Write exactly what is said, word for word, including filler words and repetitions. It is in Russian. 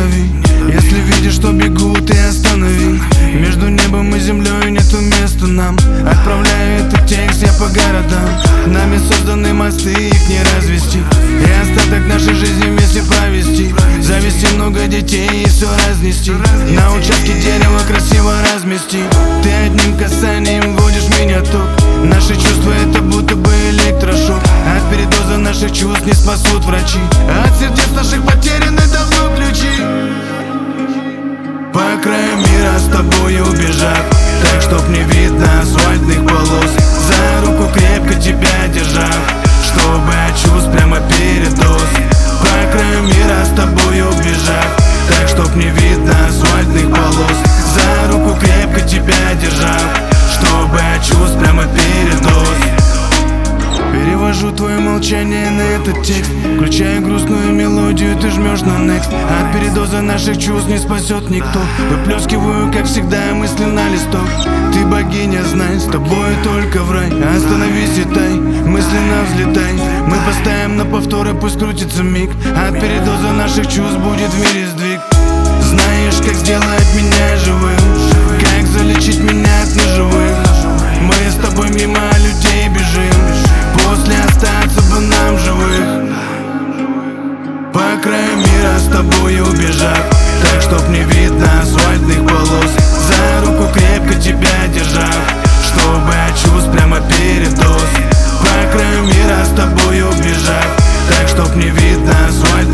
дави. Если видишь, что бегут, ты останови. Между небом и землей нету места нам. Отправляю этот текст я по городам. Нами созданы мосты, их не развести. И остаток нашей жизни вместе провести. Завести много детей и все разнести. На участке дерева красиво размести. Ты одним касанием вводишь меня в ток. Наши чувства это будто бы электрошок. От передоза наших чувств не спасут врачи. От сердец наших потеряны давно ключи. По краю мира с тобой убежав, так чтоб не видно асфальтных полос. За руку крепко тебя держав, чтобы от чувств прямо передоз. По краю мира с тобой убежав, так чтоб не видно асфальтных полос. За руку крепко тебя держав, чтобы от чувств прямо передоз. Перевожу твое молчание на этот текст. Включая грустную мелодию, ты жмешь на next. От передоза наших чувств не спасет никто. Выплескиваю, как всегда, мысли на листок. Ты богиня, знай, с тобой только в рай. Остановись и тай, мысленно взлетай. Мы поставим на повторы, пусть крутится миг. От передоза наших чувств будет в мире сдвиг. Знаешь, как сделать меня живым, как залечить меня от неживых. Мы с тобой мимо людей бежим, после остаться бы нам живых. По краю мира с тобой убежав, так чтоб не видно асфальтных полос. За руку крепко тебя держав, чтобы от чувств прямо передоз. По краю мира с тобой убежав, так чтоб не видно асфальтных полос.